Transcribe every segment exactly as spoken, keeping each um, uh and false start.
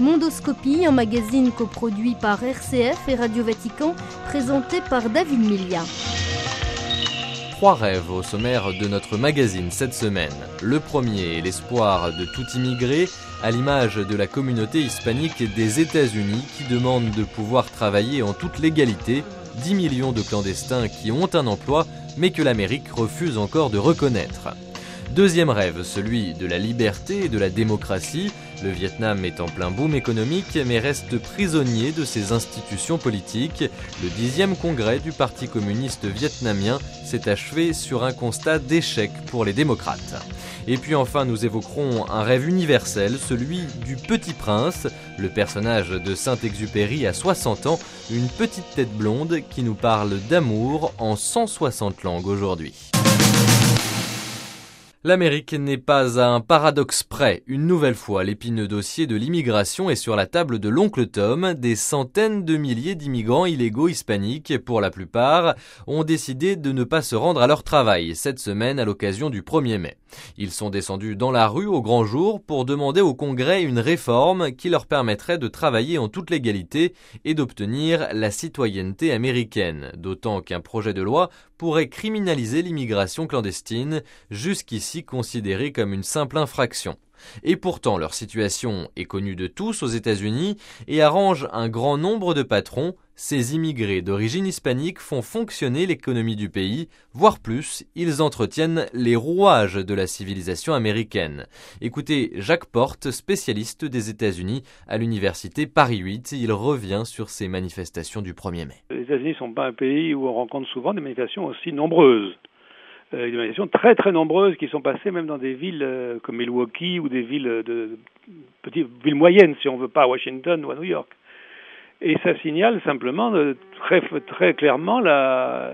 Mondoscopie, un magazine coproduit par R C F et Radio Vatican, présenté par David Milia. Trois rêves au sommaire de notre magazine cette semaine. Le premier est l'espoir de tout immigré, à l'image de la communauté hispanique des États-Unis qui demande de pouvoir travailler en toute légalité. dix millions de clandestins qui ont un emploi, mais que l'Amérique refuse encore de reconnaître. Deuxième rêve, celui de la liberté et de la démocratie. Le Vietnam est en plein boom économique, mais reste prisonnier de ses institutions politiques. Le dixième congrès du Parti communiste vietnamien s'est achevé sur un constat d'échec pour les démocrates. Et puis enfin, nous évoquerons un rêve universel, celui du Petit Prince. Le personnage de Saint-Exupéry a soixante ans, une petite tête blonde qui nous parle d'amour en cent soixante langues aujourd'hui. L'Amérique n'est pas à un paradoxe près. Une nouvelle fois, l'épineux dossier de l'immigration est sur la table de l'oncle Tom. Des centaines de milliers d'immigrants illégaux hispaniques, pour la plupart, ont décidé de ne pas se rendre à leur travail cette semaine à l'occasion du premier mai. Ils sont descendus dans la rue au grand jour pour demander au Congrès une réforme qui leur permettrait de travailler en toute légalité et d'obtenir la citoyenneté américaine. D'autant qu'un projet de loi pourrait criminaliser l'immigration clandestine, jusqu'ici considérée comme une simple infraction. Et pourtant, leur situation est connue de tous aux États-Unis et arrange un grand nombre de patrons. Ces immigrés d'origine hispanique font fonctionner l'économie du pays, voire plus, ils entretiennent les rouages de la civilisation américaine. Écoutez Jacques Porte, spécialiste des États-Unis à l'université Paris huit, il revient sur ces manifestations du premier mai. Les États-Unis ne sont pas un pays où on rencontre souvent des manifestations aussi nombreuses. Euh, des manifestations très très nombreuses qui sont passées même dans des villes euh, comme Milwaukee ou des villes de, de petites villes moyennes, si on veut pas, à Washington ou à New York. Et ça signale simplement euh, très très clairement la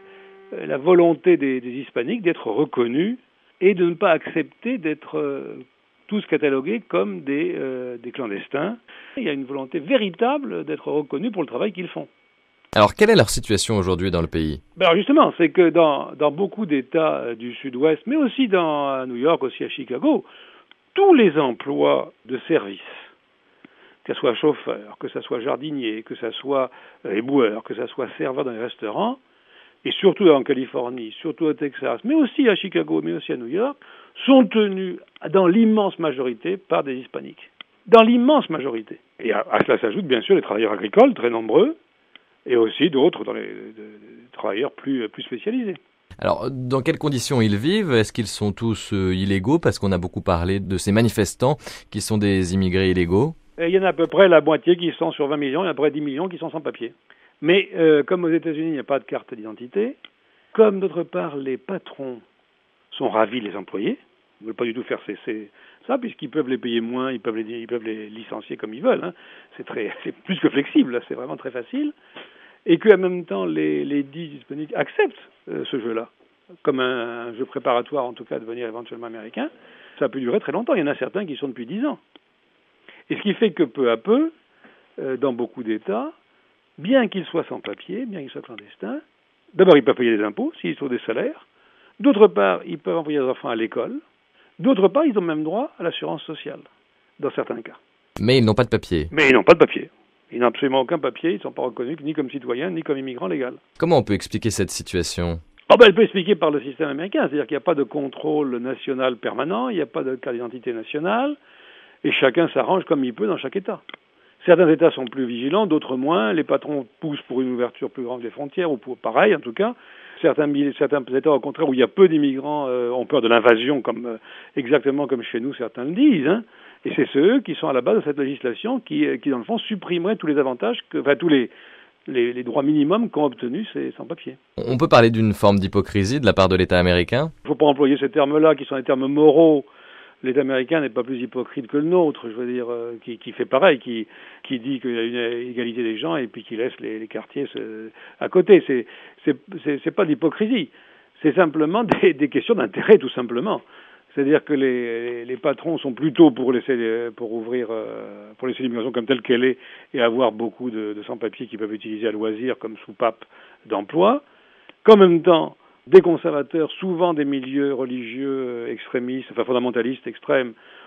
la volonté des, des hispaniques d'être reconnus et de ne pas accepter d'être euh, tous catalogués comme des euh, des clandestins. Il y a une volonté véritable d'être reconnus pour le travail qu'ils font. Alors, quelle est leur situation aujourd'hui dans le pays ? Ben alors justement, c'est que dans, dans beaucoup d'États du Sud-Ouest, mais aussi dans à New York, aussi à Chicago, tous les emplois de service, que ce soit chauffeur, que ce soit jardinier, que ce soit éboueur, que ce soit serveur dans les restaurants, et surtout en Californie, surtout au Texas, mais aussi à Chicago, mais aussi à New York, sont tenus dans l'immense majorité par des hispaniques. Dans l'immense majorité. Et à, à cela s'ajoutent bien sûr les travailleurs agricoles, très nombreux, et aussi d'autres dans les, de, de travailleurs plus, plus spécialisés. Alors, dans quelles conditions ils vivent ? Est-ce qu'ils sont tous euh, illégaux ? Parce qu'on a beaucoup parlé de ces manifestants qui sont des immigrés illégaux. Et il y en a à peu près la moitié qui sont sur vingt millions, il y en a à peu près dix millions qui sont sans papier. Mais euh, comme aux États-Unis, il n'y a pas de carte d'identité, comme d'autre part les patrons sont ravis de les employés, ils ne veulent pas du tout faire ces, ces, ça, puisqu'ils peuvent les payer moins, ils peuvent les, ils peuvent les licencier comme ils veulent. Hein. C'est, très, c'est plus que flexible, là, c'est vraiment très facile. Et qu'en même temps, les, les dix hispaniques acceptent euh, ce jeu-là, comme un, un jeu préparatoire, en tout cas, à devenir éventuellement américain. Ça peut durer très longtemps. Il y en a certains qui sont depuis dix ans. Et ce qui fait que peu à peu, euh, dans beaucoup d'États, bien qu'ils soient sans papier, bien qu'ils soient clandestins, d'abord, ils peuvent payer des impôts s'ils ont des salaires. D'autre part, ils peuvent envoyer leurs enfants à l'école. D'autre part, ils ont même droit à l'assurance sociale, dans certains cas. Mais ils n'ont pas de papier. Mais ils n'ont pas de papier. Ils n'ont absolument aucun papier, ils ne sont pas reconnus ni comme citoyens, ni comme immigrants légaux. Comment on peut expliquer cette situation ? Oh ben, elle peut expliquer par le système américain, c'est-à-dire qu'il n'y a pas de contrôle national permanent, il n'y a pas de carte d'identité nationale, et chacun s'arrange comme il peut dans chaque État. Certains États sont plus vigilants, d'autres moins, les patrons poussent pour une ouverture plus grande des frontières, ou pour pareil en tout cas. Certains, certains États, au contraire, où il y a peu d'immigrants, euh, ont peur de l'invasion, comme euh, exactement comme chez nous, certains le disent. Hein. Et c'est ceux qui sont à la base de cette législation qui, qui dans le fond, supprimeraient tous les avantages, que, enfin tous les, les, les droits minimums qu'ont obtenus ces sans-papiers. On peut parler d'une forme d'hypocrisie de la part de l'État américain ? Il ne faut pas employer ces termes-là, qui sont des termes moraux. L'État américain n'est pas plus hypocrite que le nôtre, je veux dire, euh, qui, qui fait pareil, qui, qui dit qu'il y a une égalité des gens et puis qui laisse les, les quartiers se, à côté. C'est, c'est, c'est, c'est pas d'hypocrisie, c'est simplement des, des questions d'intérêt, tout simplement. C'est-à-dire que les, les patrons sont plutôt pour laisser, pour ouvrir, euh, pour laisser l'immigration comme telle qu'elle est et avoir beaucoup de, de sans-papiers qui peuvent utiliser à loisir comme soupape d'emploi, qu'en même temps, des conservateurs, souvent des milieux religieux extrémistes, enfin fondamentalistes extrêmes,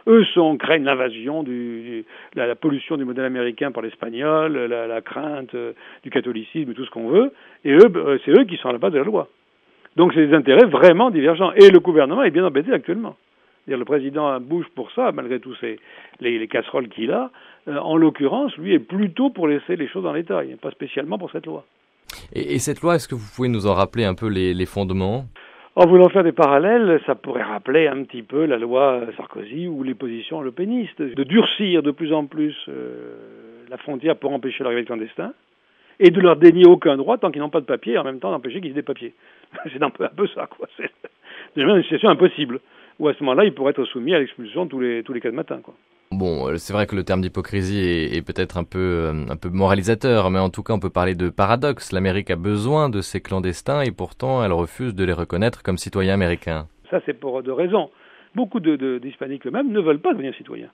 Eux sont, craignent l'invasion, du, du, la, la pollution du modèle américain par l'espagnol, la, la crainte euh, du catholicisme, tout ce qu'on veut. Et eux, euh, c'est eux qui sont à la base de la loi. Donc c'est des intérêts vraiment divergents. Et le gouvernement est bien embêté actuellement. C'est-à-dire, le président Bush, pour ça, malgré tous ces, les, les casseroles qu'il a, euh, en l'occurrence, lui est plutôt pour laisser les choses en l'état. Il n'est pas spécialement pour cette loi. Et, et cette loi, est-ce que vous pouvez nous en rappeler un peu les, les fondements ? En voulant faire des parallèles, ça pourrait rappeler un petit peu la loi Sarkozy ou les positions lepénistes, de durcir de plus en plus euh, la frontière pour empêcher l'arrivée de clandestins, et de leur dénier aucun droit tant qu'ils n'ont pas de papier, et en même temps d'empêcher qu'ils aient des papiers. C'est un peu, un peu ça, quoi. C'est une situation impossible, où à ce moment-là, ils pourraient être soumis à l'expulsion tous les, tous les quatre matins, quoi. Bon, c'est vrai que le terme d'hypocrisie est, est peut-être un peu, un peu moralisateur, mais en tout cas, on peut parler de paradoxe. L'Amérique a besoin de ces clandestins et pourtant, elle refuse de les reconnaître comme citoyens américains. Ça, c'est pour deux raisons. Beaucoup de, de, d'hispaniques eux-mêmes ne veulent pas devenir citoyens.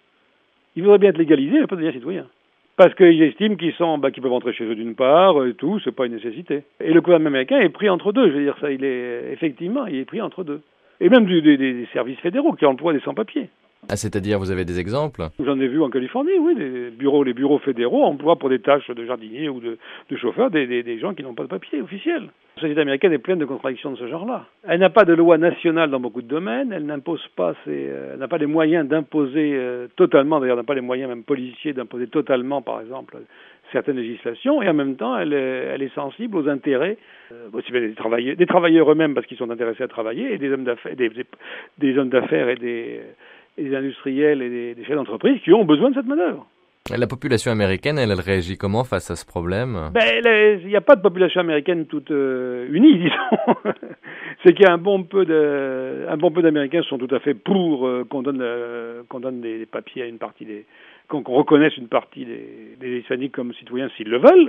Ils voudraient bien être légalisés, mais pas devenir citoyens. Parce qu'ils estiment qu'ils sont, bah, qu'ils peuvent rentrer chez eux d'une part, et tout, c'est pas une nécessité. Et le gouvernement américain est pris entre deux. Je veux dire, ça, il est, effectivement, il est pris entre deux. Et même du, des, des services fédéraux qui emploient des sans-papiers. Ah, c'est-à-dire, vous avez des exemples ? J'en ai vu en Californie, oui, des bureaux, les bureaux fédéraux emploient pour des tâches de jardinier ou de, de chauffeur des, des, des gens qui n'ont pas de papier officiel. La société américaine est pleine de contradictions de ce genre-là. Elle n'a pas de loi nationale dans beaucoup de domaines, elle n'impose pas, ses, euh, elle n'a pas les moyens d'imposer euh, totalement, d'ailleurs, elle n'a pas les moyens même policiers d'imposer totalement, par exemple, certaines législations, et en même temps, elle est, elle est sensible aux intérêts euh, aussi bien des travailleurs, des travailleurs eux-mêmes parce qu'ils sont intéressés à travailler, et des hommes d'affaires, des, des, des hommes d'affaires et des et des industriels et des, des chefs d'entreprise qui ont besoin de cette manœuvre. La population américaine, elle, elle réagit comment face à ce problème ? Ben, il n'y a pas de population américaine toute euh, unie, disons. C'est qu'il y a un bon peu de, un bon peu d'Américains sont tout à fait pour euh, qu'on donne, euh, qu'on donne des, des papiers à une partie des, qu'on, qu'on reconnaisse une partie des, des hispaniques comme citoyens s'ils le veulent.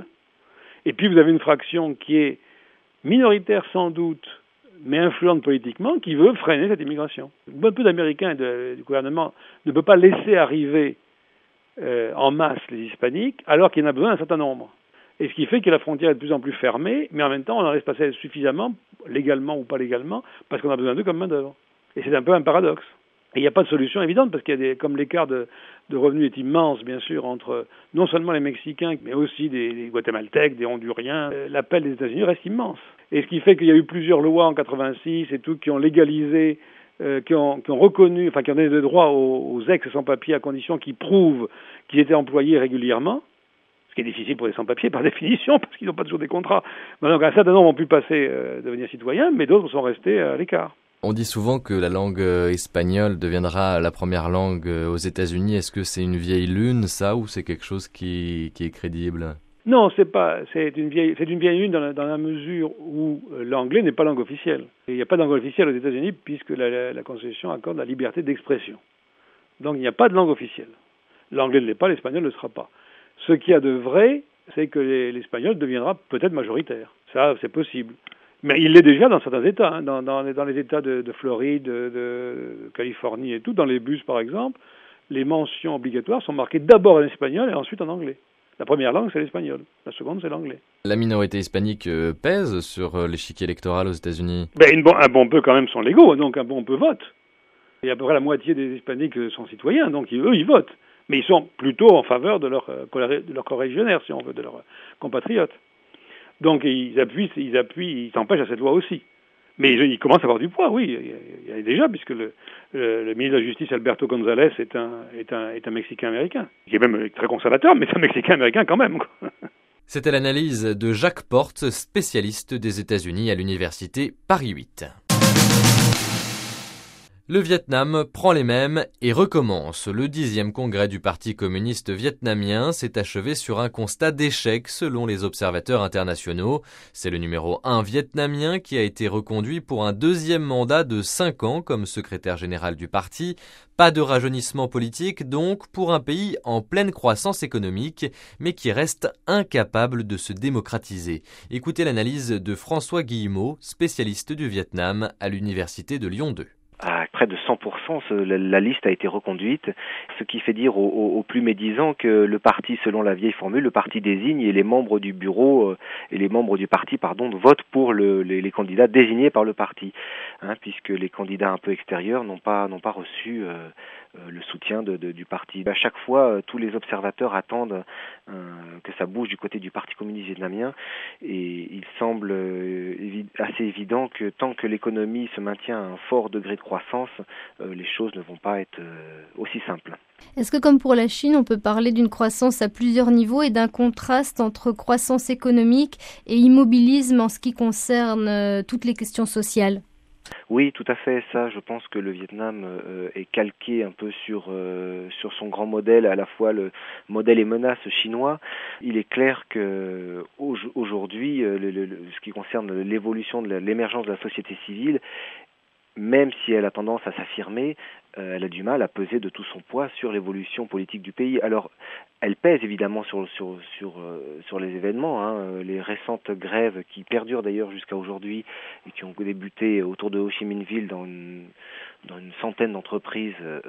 Et puis vous avez une fraction qui est minoritaire sans doute, mais influente politiquement, qui veut freiner cette immigration. Un peu d'Américains et de, du gouvernement ne peut pas laisser arriver euh, en masse les hispaniques, alors qu'il y en a besoin d'un certain nombre. Et ce qui fait que la frontière est de plus en plus fermée, mais en même temps, on en laisse passer suffisamment, légalement ou pas légalement, parce qu'on a besoin d'eux comme main-d'œuvre. Et c'est un peu un paradoxe. Et il n'y a pas de solution évidente, parce qu'il y a des, comme l'écart de, de revenus est immense, bien sûr, entre non seulement les Mexicains, mais aussi des, des Guatémaltèques, des Honduriens, euh, l'appel des États-Unis reste immense. Et ce qui fait qu'il y a eu plusieurs lois en quatre-vingt-six et tout qui ont légalisé, euh, qui, ont, qui ont reconnu, enfin qui ont donné des droits aux, aux ex-sans-papiers à condition qu'ils prouvent qu'ils étaient employés régulièrement, ce qui est difficile pour les sans-papiers par définition, parce qu'ils n'ont pas toujours des contrats. Donc un certain nombre ont pu passer, euh, devenir citoyens, mais d'autres sont restés à l'écart. On dit souvent que la langue espagnole deviendra la première langue aux États-Unis. Est-ce que c'est une vieille lune, ça, ou c'est quelque chose qui, qui est crédible ? Non, c'est pas. C'est une vieille, c'est une vieille lune dans la, dans la mesure où l'anglais n'est pas langue officielle. Et il n'y a pas de langue officielle aux États-Unis puisque la, la, la Constitution accorde la liberté d'expression. Donc il n'y a pas de langue officielle. L'anglais ne l'est pas, l'espagnol ne le sera pas. Ce qu'il y a de vrai, c'est que les, l'espagnol deviendra peut-être majoritaire. Ça, c'est possible. Mais il l'est déjà dans certains États, hein, dans, dans, dans les États de, de Floride, de, de Californie et tout, dans les bus par exemple, les mentions obligatoires sont marquées d'abord en espagnol et ensuite en anglais. La première langue, c'est l'espagnol. La seconde, c'est l'anglais. La minorité hispanique euh, pèse sur euh, l'échiquier électoral aux États-Unis ? Ben, une bon, un bon peu quand même sont légaux, donc un bon peu vote. Et à peu près la moitié des hispaniques sont citoyens, donc ils, eux, ils votent. Mais ils sont plutôt en faveur de leurs de leur corrigionnaires, si on veut, de leurs compatriotes. Donc ils appuient, ils appuient, ils s'empêchent à cette loi aussi. Mais ils commencent à avoir du poids, oui, il y a déjà, puisque le, le, le ministre de la Justice, Alberto González, est un, est un, est un Mexicain-américain, qui est même très conservateur, mais c'est un Mexicain-américain quand même, quoi. C'était l'analyse de Jacques Porte, spécialiste des États-Unis à l'université Paris huit. Le Vietnam prend les mêmes et recommence. Le dixième congrès du Parti communiste vietnamien s'est achevé sur un constat d'échec selon les observateurs internationaux. C'est le numéro un vietnamien qui a été reconduit pour un deuxième mandat de cinq ans comme secrétaire général du parti. Pas de rajeunissement politique donc pour un pays en pleine croissance économique mais qui reste incapable de se démocratiser. Écoutez l'analyse de François Guillemot, spécialiste du Vietnam à l'université de Lyon deux. À près de cent pour cent, la liste a été reconduite, ce qui fait dire aux, aux, aux plus médisants que le parti, selon la vieille formule, le parti désigne et les membres du bureau euh, et les membres du parti, pardon, votent pour le, les, les candidats désignés par le parti, hein, puisque les candidats un peu extérieurs n'ont pas n'ont pas reçu euh, euh, le soutien de, de, du parti. À chaque fois, euh, tous les observateurs attendent euh, que ça bouge du côté du Parti communiste vietnamien, et il semble euh, évi- assez évident que tant que l'économie se maintient à un fort degré de croissance, euh, les choses ne vont pas être euh, aussi simples. Est-ce que, comme pour la Chine, on peut parler d'une croissance à plusieurs niveaux et d'un contraste entre croissance économique et immobilisme en ce qui concerne euh, toutes les questions sociales ? Oui, tout à fait. Ça, je pense que le Vietnam euh, est calqué un peu sur euh, sur son grand modèle, à la fois le modèle et menace chinois. Il est clair que aujourd'hui, le, le, le, ce qui concerne l'évolution de la, l'émergence de la société civile, même si elle a tendance à s'affirmer, euh, elle a du mal à peser de tout son poids sur l'évolution politique du pays. Alors, elle pèse évidemment sur sur sur euh, sur les événements, hein. Les récentes grèves qui perdurent d'ailleurs jusqu'à aujourd'hui et qui ont débuté autour de Ho Chi Minh Ville dans une dans une centaine d'entreprises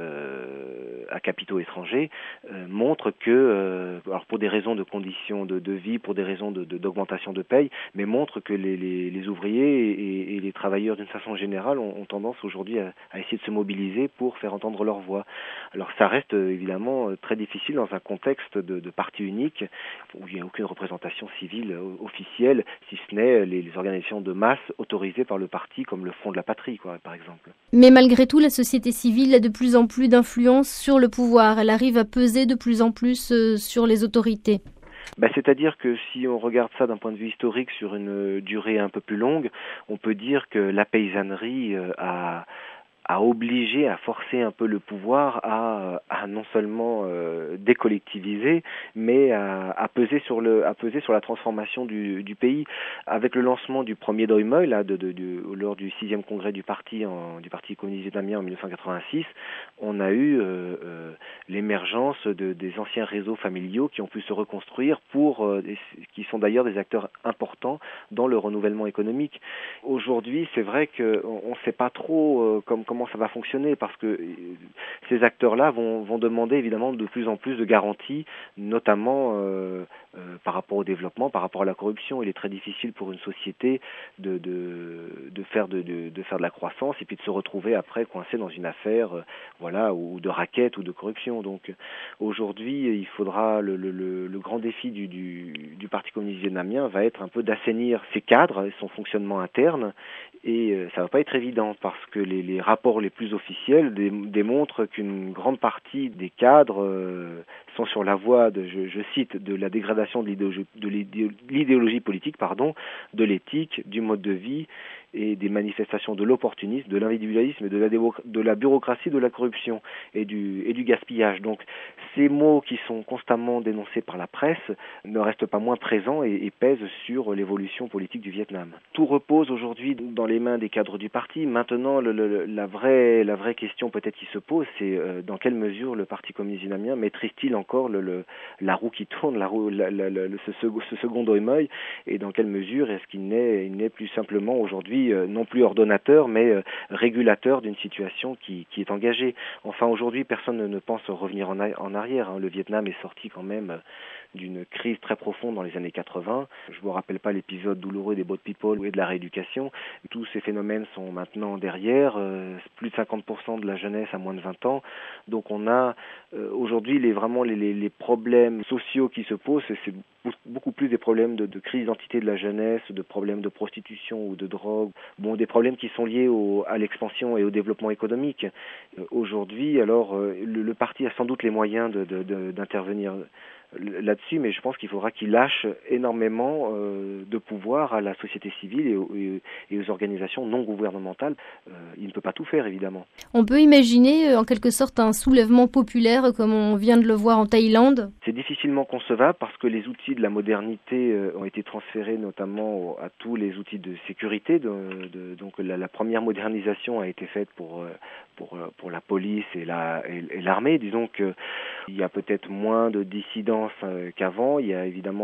euh, à capitaux étrangers, euh, montrent que, euh, alors pour des raisons de conditions de, de vie, pour des raisons de, de, d'augmentation de paye, mais montrent que les, les, les ouvriers et, et les travailleurs d'une façon générale ont, ont tendance aujourd'hui à, à essayer de se mobiliser pour faire entendre leur voix. Alors ça reste évidemment très difficile dans un contexte de, de parti unique où il n'y a aucune représentation civile officielle, si ce n'est les, les organisations de masse autorisées par le parti, comme le Front de la Patrie, quoi, par exemple. Mais malgré tout, la société civile a de plus en plus d'influence sur le pouvoir. Elle arrive à peser de plus en plus euh, sur les autorités. Ben, c'est-à-dire que si on regarde ça d'un point de vue historique sur une durée un peu plus longue, on peut dire que la paysannerie euh, a... à obliger, à forcer un peu le pouvoir à, à non seulement euh, décollectiviser, mais à, à peser sur le, à peser sur la transformation du, du pays. Avec le lancement du premier Doi Moi, là, de, de, de, lors du sixième congrès du parti, en, du parti communiste vietnamien en mille neuf cent quatre-vingt-six, on a eu euh, euh, l'émergence de, des anciens réseaux familiaux qui ont pu se reconstruire pour, euh, qui sont d'ailleurs des acteurs importants dans le renouvellement économique. Aujourd'hui, c'est vrai qu'on ne sait pas trop euh, comme comment ça va fonctionner, parce que ces acteurs-là vont, vont demander évidemment de plus en plus de garanties, notamment euh, euh, par rapport au développement, par rapport à la corruption. Il est très difficile pour une société de, de, de, faire, de, de, de faire de la croissance et puis de se retrouver après coincé dans une affaire euh, voilà, ou de raquette ou de corruption. Donc aujourd'hui, il faudra, le, le, le grand défi du, du, du Parti communiste vietnamien va être un peu d'assainir ses cadres et son fonctionnement interne, et euh, ça va pas être évident parce que les, les rapports les plus officiels dé- démontrent qu'une grande partie des cadres euh, sont sur la voie de, je, je cite, de la dégradation de l'idéologie, de l'idéologie politique, pardon, de l'éthique, du mode de vie et des manifestations de l'opportunisme, de l'individualisme, et de la, de la bureaucratie, de la corruption et du, et du gaspillage. Donc ces mots qui sont constamment dénoncés par la presse ne restent pas moins présents et, et pèsent sur l'évolution politique du Vietnam. Tout repose aujourd'hui dans les mains des cadres du parti. Maintenant, le, le, la, vraie, la vraie question peut-être qui se pose, c'est euh, dans quelle mesure le Parti communiste vietnamien maîtrise-t-il encore le, le, la roue qui tourne, la roue, la, la, la, ce, ce second Doi Moi, et dans quelle mesure est-ce qu'il n'est, il n'est plus simplement aujourd'hui euh, non plus ordonnateur, mais euh, régulateur d'une situation qui, qui est engagée. Enfin, aujourd'hui, personne ne, ne pense revenir en, a, en arrière. Hein. Le Vietnam est sorti quand même euh, d'une crise très profonde dans les années quatre-vingts. Je ne vous rappelle pas l'épisode douloureux des Boat People et de la rééducation. Tous ces phénomènes sont maintenant derrière. Euh, plus de cinquante pour cent de la jeunesse à moins de vingt ans. Donc on a euh, aujourd'hui les, vraiment les, les, les problèmes sociaux qui se posent, c'est, c'est beaucoup plus des problèmes de, de crise d'identité de la jeunesse, de problèmes de prostitution ou de drogue, bon, des problèmes qui sont liés au, à l'expansion et au développement économique. Euh, aujourd'hui, alors, euh, le, le parti a sans doute les moyens de, de, de, d'intervenir là-dessus, mais je pense qu'il faudra qu'il lâche énormément euh, de pouvoir à la société civile et aux, et aux organisations non gouvernementales. Euh, il ne peut pas tout faire, évidemment. On peut imaginer euh, en quelque sorte un soulèvement populaire comme on vient de le voir en Thaïlande ? C'est difficilement concevable parce que les outils de la modernité euh, ont été transférés notamment au, à tous les outils de sécurité. De, de, donc la, la première modernisation a été faite pour, euh, pour, pour la police et, la, et, et l'armée. Disons qu'il y a peut-être moins de dissidence qu'avant. Il y a évidemment tout,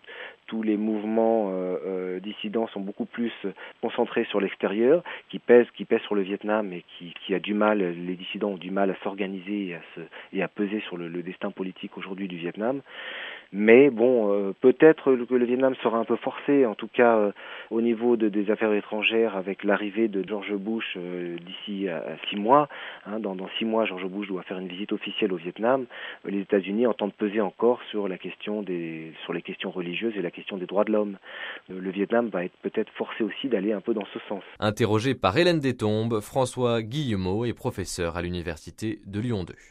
tous les mouvements euh, euh, dissidents sont beaucoup plus concentrés sur l'extérieur, qui pèsent, qui pèsent sur le Vietnam et qui, qui a du mal, les dissidents ont du mal à s'organiser et à, se, et à peser sur le, le destin politique aujourd'hui du Vietnam. Mais bon, euh, peut-être que le Vietnam sera un peu forcé, en tout cas euh, au niveau de, des affaires étrangères, avec l'arrivée de George Bush euh, d'ici à, à six mois. Hein, dans, dans six mois, George Bush doit faire une visite officielle au Vietnam. Les États-Unis entendent peser encore sur la question des, sur les questions religieuses et la question des droits de l'homme. Le Vietnam va être peut-être forcé aussi d'aller un peu dans ce sens. Interrogé par Hélène Destombes, François Guillemot est professeur à l'université de Lyon deux.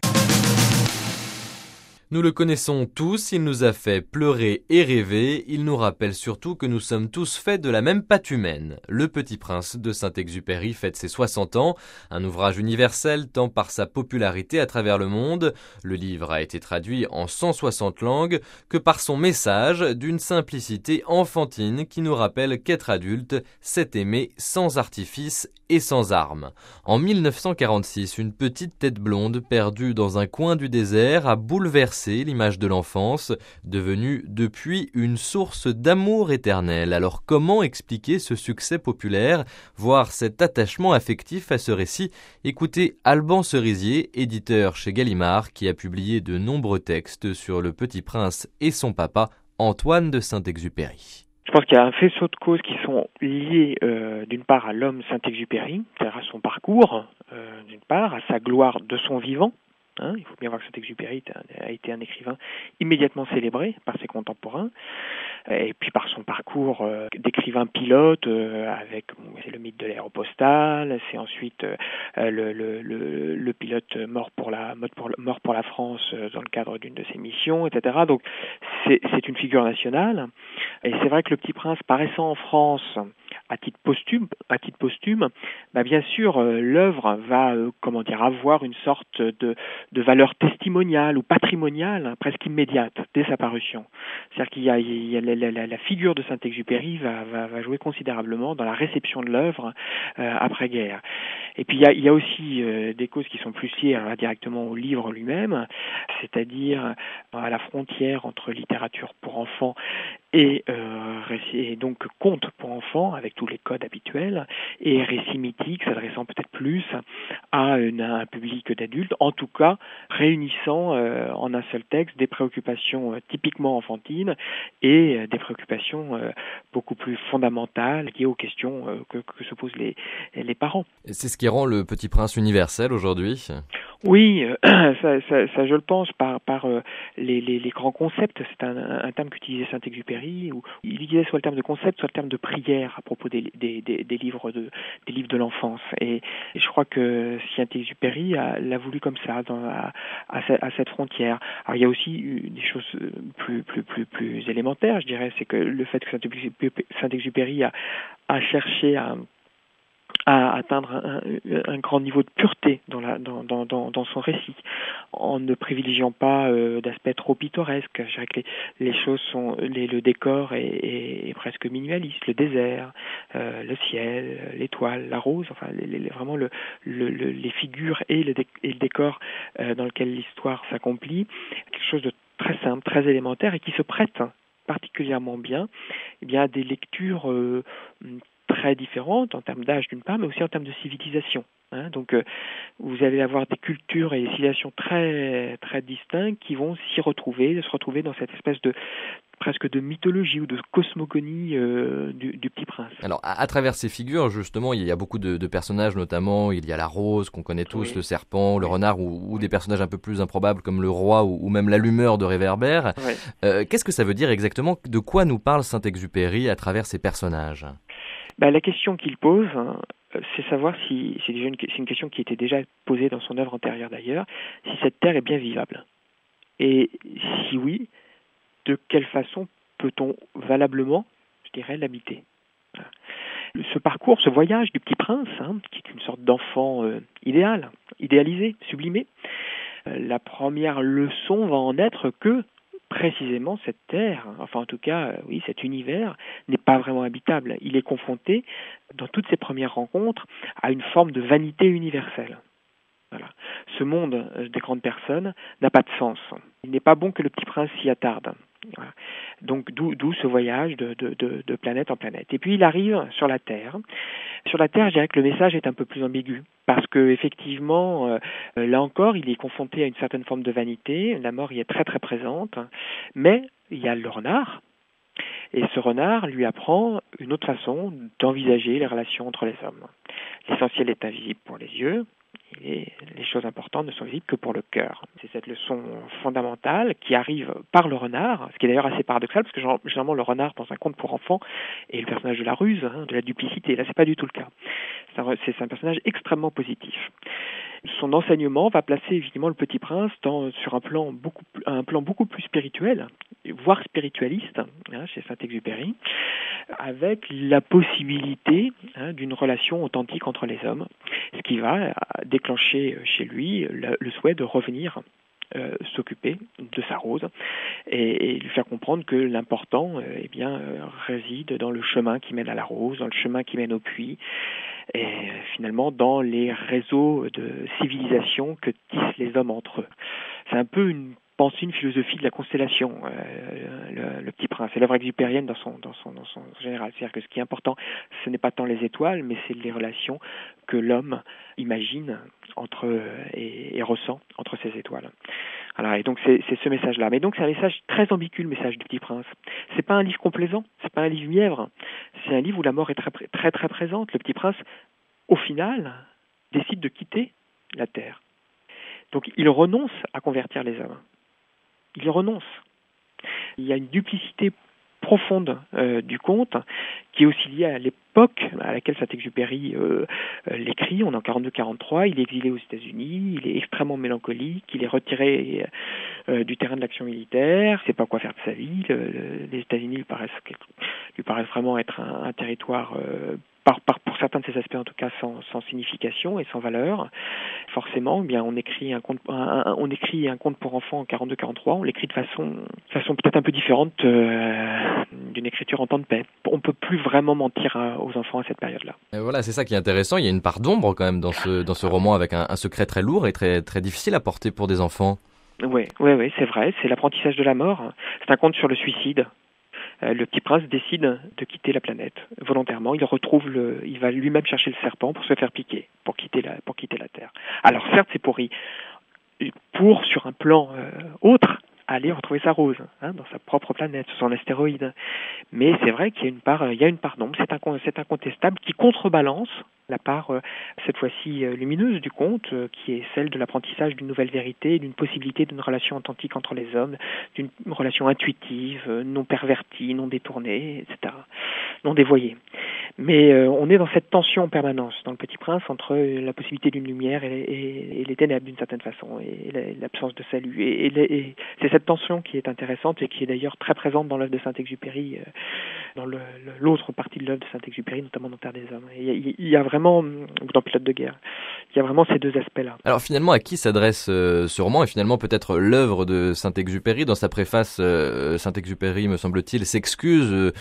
Nous le connaissons tous, il nous a fait pleurer et rêver, il nous rappelle surtout que nous sommes tous faits de la même pâte humaine. Le Petit Prince de Saint-Exupéry fête ses soixante ans, un ouvrage universel tant par sa popularité à travers le monde, le livre a été traduit en cent soixante langues, que par son message d'une simplicité enfantine qui nous rappelle qu'être adulte, c'est aimer sans artifice et sans armes. En mille neuf cent quarante-six, une petite tête blonde perdue dans un coin du désert a bouleversé l'image de l'enfance, devenue depuis une source d'amour éternel. Alors comment expliquer ce succès populaire, voir cet attachement affectif à ce récit? Écoutez Alban Cerisier, éditeur chez Gallimard, qui a publié de nombreux textes sur le Petit Prince et son papa, Antoine de Saint-Exupéry. Je pense qu'il y a un faisceau de causes qui sont liées euh, d'une part à l'homme Saint-Exupéry, c'est-à-dire à son parcours, euh, d'une part, à sa gloire de son vivant. Hein, il faut bien voir que Saint-Exupéry a été un écrivain immédiatement célébré par ses contemporains, et puis par son parcours euh, d'écrivain pilote, euh, avec c'est le mythe de l'aéropostale, c'est ensuite euh, le, le, le, le pilote mort pour la mort pour la France euh, dans le cadre d'une de ses missions, et cetera. Donc c'est, c'est une figure nationale, et c'est vrai que le Petit Prince paraissant en France à titre posthume, à titre posthume, bah bien sûr euh, l'œuvre va euh, comment dire avoir une sorte de de valeur testimoniale ou patrimoniale hein, presque immédiate dès sa parution. C'est-à-dire qu'il y a, il y a la, la, la figure de Saint-Exupéry va, va, va jouer considérablement dans la réception de l'œuvre euh, après-guerre. Et puis il y a, il y a aussi euh, des causes qui sont plus liées hein, directement au livre lui-même, c'est-à-dire à la frontière entre littérature pour enfants et, euh, et donc conte pour enfants avec tous les codes habituels et récits mythiques s'adressant peut-être plus à, une, à un public d'adultes, en tout cas réunissant euh, en un seul texte des préoccupations euh, typiquement enfantines et euh, des préoccupations euh, beaucoup plus fondamentales liées aux questions euh, que, que se posent les, les parents. Et c'est ce qui rend le Petit Prince universel aujourd'hui ? Oui, euh, ça, ça, ça je le pense par, par euh, les, les, les grands concepts. C'est un, un terme qu'utilisait Saint-Exupéry, où il utilisait soit le terme de concept, soit le terme de prière à propos des, des, des, des livres de des livres de l'enfance. Et, et je crois que Saint-Exupéry a, l'a voulu comme ça, dans, à, à, à cette frontière. Alors il y a aussi des choses plus plus plus plus élémentaires, je dirais, c'est que le fait que Saint-Exupéry a, a cherché à à atteindre un, un grand niveau de pureté dans, la, dans, dans, dans, dans son récit, en ne privilégiant pas euh, d'aspects trop pittoresques. Je dirais que les, les choses sont, les, le décor est, est, est presque minimaliste, le désert, euh, le ciel, l'étoile, la rose, enfin les, les, vraiment le, le, le, les figures et le, dé, et le décor euh, dans lequel l'histoire s'accomplit, quelque chose de très simple, très élémentaire et qui se prête particulièrement bien, eh bien à des lectures euh, très différentes en termes d'âge d'une part, mais aussi en termes de civilisation. Hein, donc, euh, vous allez avoir des cultures et des civilisations très très distinctes qui vont s'y retrouver, se retrouver dans cette espèce de presque de mythologie ou de cosmogonie euh, du, du Petit Prince. Alors, à, à travers ces figures, justement, il y a beaucoup de, de personnages, notamment, il y a la rose, qu'on connaît tous, oui. Le serpent, le oui. renard, ou, ou des personnages un peu plus improbables comme le roi ou, ou même l'allumeur de Réverbère. Oui. Euh, qu'est-ce que ça veut dire exactement? De quoi nous parle Saint-Exupéry à travers ces personnages? Bah, la question qu'il pose, hein, c'est savoir si, c'est, déjà une, c'est une question qui était déjà posée dans son œuvre antérieure d'ailleurs, si cette terre est bien vivable. Et si oui, de quelle façon peut-on valablement, je dirais, l'habiter? Voilà. Ce parcours, ce voyage du Petit Prince, hein, qui est une sorte d'enfant euh, idéal, idéalisé, sublimé, euh, la première leçon va en être que précisément cette terre, enfin en tout cas, oui, cet univers n'est pas vraiment habitable. Il est confronté, dans toutes ses premières rencontres, à une forme de vanité universelle. Voilà. Ce monde des grandes personnes n'a pas de sens. Il n'est pas bon que le Petit Prince s'y attarde. Voilà. Donc d'où, d'où ce voyage de, de, de, de planète en planète. Et puis il arrive sur la Terre. Sur la Terre, je dirais que le message est un peu plus ambigu, parce que effectivement, euh, là encore, il est confronté à une certaine forme de vanité. La mort y est très très présente, mais il y a le renard. Et ce renard lui apprend une autre façon d'envisager les relations entre les hommes. L'essentiel est invisible pour les yeux, et les choses importantes ne sont visibles que pour le cœur. C'est cette leçon fondamentale qui arrive par le renard, ce qui est d'ailleurs assez paradoxal, parce que généralement le renard dans un conte pour enfants est le personnage de la ruse, hein, de la duplicité. Là, c'est pas du tout le cas. C'est un, c'est un personnage extrêmement positif. Son enseignement va placer évidemment le Petit Prince dans, sur un plan beaucoup, un plan beaucoup plus spirituel, voire spiritualiste, hein, chez Saint-Exupéry, avec la possibilité hein, d'une relation authentique entre les hommes, ce qui va déclencher chez lui le, le souhait de revenir Euh, s'occuper de sa rose et, et lui faire comprendre que l'important euh, eh bien, euh, réside dans le chemin qui mène à la rose, dans le chemin qui mène au puits et euh, finalement dans les réseaux de civilisation que tissent les hommes entre eux. C'est un peu une pensée, une philosophie de la constellation, euh, le, le Petit Prince. C'est l'œuvre exupérienne dans son, dans, son, dans son général. C'est-à-dire que ce qui est important, ce n'est pas tant les étoiles, mais c'est les relations que l'homme imagine entre et, et ressent entre ces étoiles. Alors, et donc c'est, c'est ce message-là. Mais donc c'est un message très ambigu, le message du Petit Prince. C'est pas un livre complaisant, c'est pas un livre mièvre. C'est un livre où la mort est très très très présente. Le Petit Prince, au final, décide de quitter la Terre. Donc il renonce à convertir les hommes. Il y renonce. Il y a une duplicité profonde euh, du conte qui est aussi liée à l'époque à laquelle Saint-Exupéry euh, euh, l'écrit. On est en quarante-deux quarante-trois, il est exilé aux États-Unis, il est extrêmement mélancolique, il est retiré euh, du terrain de l'action militaire, il ne sait pas quoi faire de sa vie. Le, le, les États-Unis lui paraissent, lui paraissent vraiment être un, un territoire euh, Par, par, pour certains de ces aspects en tout cas sans, sans signification et sans valeur. Forcément, eh bien on écrit un conte, un, un, on écrit un conte pour enfants en quarante-deux quarante-trois. On l'écrit de façon, façon peut-être un peu différente euh, d'une écriture en temps de paix. On peut plus vraiment mentir à, aux enfants à cette période-là. Et voilà, c'est ça qui est intéressant. Il y a une part d'ombre quand même dans ce dans ce roman avec un, un secret très lourd et très très difficile à porter pour des enfants. Oui, oui, oui, c'est vrai. C'est l'apprentissage de la mort. C'est un conte sur le suicide. Le Petit Prince décide de quitter la planète volontairement. Il retrouve le, il va lui-même chercher le serpent pour se faire piquer, pour quitter la, pour quitter la Terre. Alors certes, c'est pour y, pour sur un plan euh, autre, aller retrouver sa rose, hein, dans sa propre planète, sur son astéroïde. Mais c'est vrai qu'il y a une part, il y a une part d'ombre. C'est un, c'est incontestable qui contrebalance la part, euh, cette fois-ci euh, lumineuse du conte, euh, qui est celle de l'apprentissage d'une nouvelle vérité, d'une possibilité d'une relation authentique entre les hommes, d'une relation intuitive, euh, non pervertie, non détournée, et cetera, non dévoyée. Mais euh, on est dans cette tension en permanence, dans le Petit Prince, entre euh, la possibilité d'une lumière et, et, et les ténèbres d'une certaine façon, et, et l'absence de salut. Et, et, et c'est cette tension qui est intéressante et qui est d'ailleurs très présente dans l'œuvre de Saint-Exupéry, euh, dans le, le, l'autre partie de l'œuvre de Saint-Exupéry, notamment dans Terre des Hommes. Il y, y a vraiment, dans Pilote de guerre, il y a vraiment ces deux aspects-là. Alors finalement, à qui s'adresse euh, ce roman et finalement peut-être l'œuvre de Saint-Exupéry? Dans sa préface, euh, Saint-Exupéry, me semble-t-il, s'excuse euh,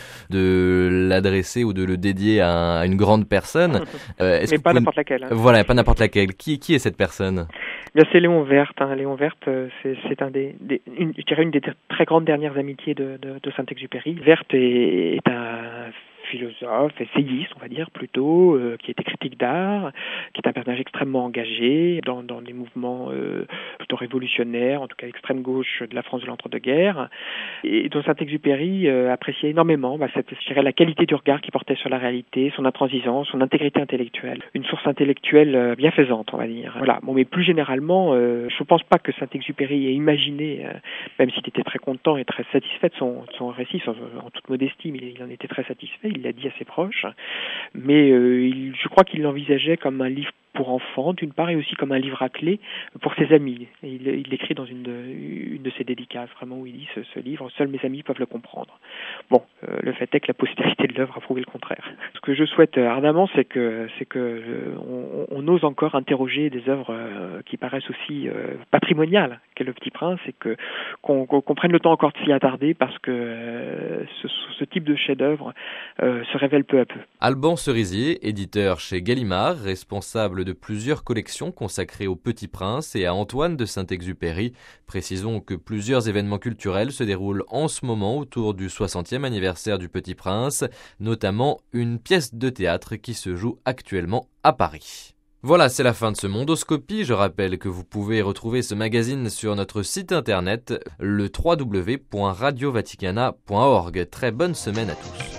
de l'adresser ou de le dédier à, à une grande personne. Euh, Mais pas n'importe laquelle. Hein. Voilà, pas n'importe laquelle. Qui, qui est cette personne? Bien, c'est Léon Werth. Hein. Léon Werth, c'est, c'est un des, des une, je dirais une des très grandes dernières amitiés de, de, de Saint-Exupéry. Werth est, est un philosophe, essayiste, on va dire plutôt, euh, qui était critique d'art, qui est un personnage extrêmement engagé dans, dans les mouvements euh, plutôt révolutionnaires, en tout cas extrême gauche de la France de l'entre-deux-guerres, et dont Saint-Exupéry euh, appréciait énormément bah, cette, je dirais, la qualité du regard qu'il portait sur la réalité, son intransigeance, son intégrité intellectuelle, une source intellectuelle euh, bienfaisante, on va dire. Voilà. Bon, mais plus généralement, euh, je ne pense pas que Saint-Exupéry ait imaginé, euh, même s'il était très content et très satisfait de son, de son récit, en, en toute modestie, mais il en était très satisfait. Il l'a dit à ses proches, mais euh, il, je crois qu'il l'envisageait comme un livre pour enfants, d'une part, et aussi comme un livre à clé pour ses amis. Et il, il l'écrit dans une de, une de ses dédicaces, vraiment, où il dit ce, ce livre, seuls mes amis peuvent le comprendre. Bon, euh, le fait est que la postérité de l'œuvre a prouvé le contraire. Ce que je souhaite ardemment, c'est que, c'est que euh, on, on ose encore interroger des œuvres euh, qui paraissent aussi euh, patrimoniales qu'est Le Petit Prince, et que qu'on, qu'on prenne le temps encore de s'y attarder, parce que euh, ce, ce type de chef-d'œuvre euh, se révèle peu à peu. Alban Cerisier, éditeur chez Gallimard, responsable de de plusieurs collections consacrées au Petit Prince et à Antoine de Saint-Exupéry. Précisons que plusieurs événements culturels se déroulent en ce moment autour du soixantième anniversaire du Petit Prince, notamment une pièce de théâtre qui se joue actuellement à Paris. Voilà, c'est la fin de ce Mondoscopie. Je rappelle que vous pouvez retrouver ce magazine sur notre site internet, le w w w point radio vaticana point org. Très bonne semaine à tous.